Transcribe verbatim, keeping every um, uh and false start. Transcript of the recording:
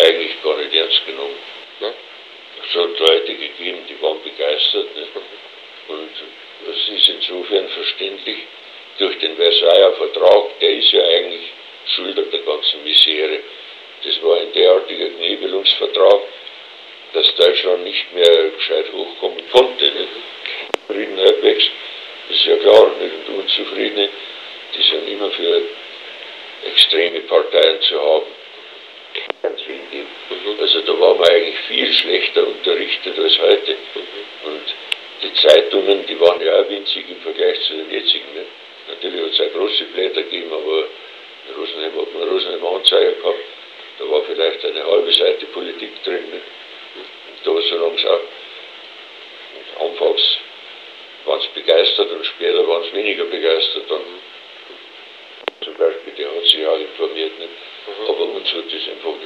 eigentlich gar nicht ernst genommen. Ja. Es hat Leute gegeben, die waren begeistert. Nicht? Und das ist insofern verständlich, durch den Versailler Vertrag, der ist ja eigentlich schuld an der ganzen Misere. Das war ein derartiger Knebelungsvertrag, dass Deutschland nicht mehr gescheit hochkommen konnte. Nicht? Zufriedenheit wächst, ist ja klar, nicht? Und Unzufriedene, die sind immer für extreme Parteien zu haben. Also da war man eigentlich viel schlechter unterrichtet als heute. Und die Zeitungen, die waren ja auch winzig im Vergleich zu den jetzigen. Nicht? Natürlich hat es auch große Blätter gegeben, aber in Rosenheim hat man Rosenheim Anzeiger gehabt. Da war vielleicht eine halbe Seite Politik drin. Nicht? Und da solange es auch anfangs waren sie begeistert und später waren sie weniger begeistert. Dann zum Beispiel, der hat sich auch informiert. Nicht? Aber uns hat das einfach